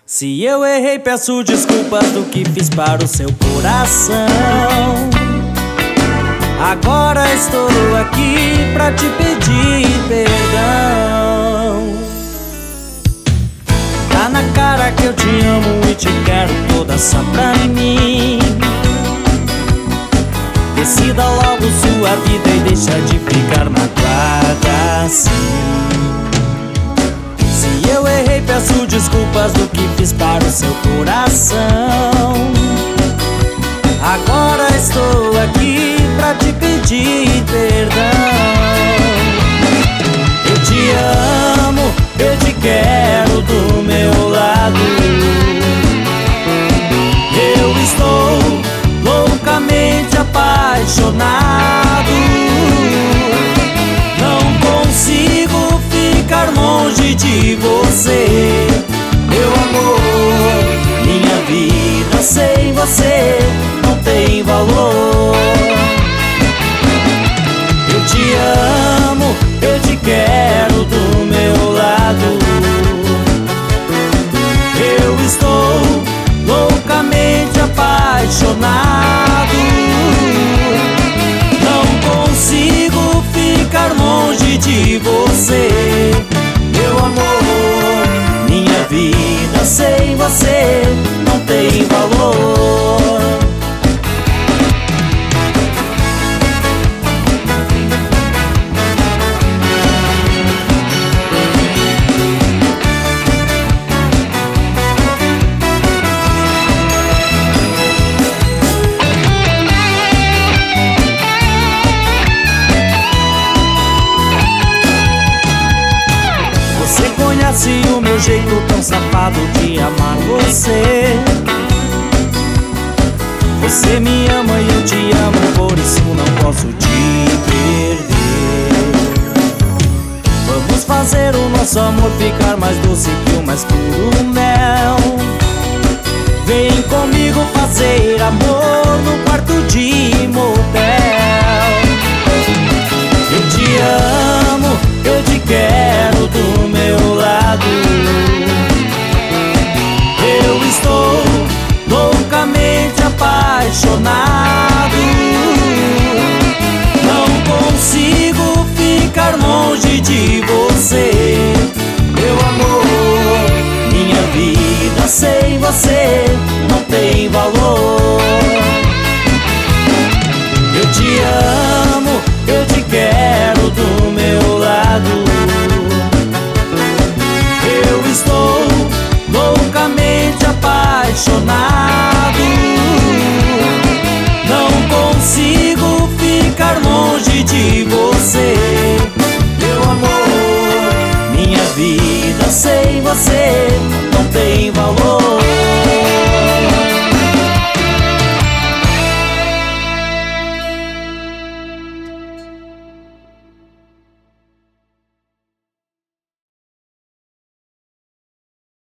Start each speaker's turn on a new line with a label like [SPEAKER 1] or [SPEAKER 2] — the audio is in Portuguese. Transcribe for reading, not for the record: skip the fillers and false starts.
[SPEAKER 1] Se eu errei, peço desculpas do que fiz para o seu coração. Agora estou aqui pra te pedir perdão. Tá na cara que eu te amo e te quero toda só pra mim. Decida logo sua vida e deixa de ficar magoada assim. Se eu errei, peço desculpas do que fiz para o seu coração. Agora estou aqui pra te pedir perdão. Eu te amo, eu te quero do meu lado. Eu estou loucamente apaixonado. Não consigo ficar longe de você. Meu amor, minha vida sem você não tem valor. Eu te amo, eu te quero do meu lado. Eu estou loucamente apaixonado. Não consigo ficar longe de você. Meu amor, minha vida sem você não tem valor. Conhece o meu jeito tão safado de amar você. Você me ama e eu te amo, por isso não posso te perder. Vamos fazer o nosso amor ficar mais doce que o mais puro mel. Vem comigo fazer amor no quarto de motel. Eu te amo, eu te quero do meu lado. Eu estou loucamente apaixonado. Não consigo ficar longe de você. Meu amor, minha vida sem você não tem valor. Eu te amo, eu te quero do meu lado. Eu estou loucamente apaixonado. Não consigo ficar longe de você. Meu amor, minha vida sem você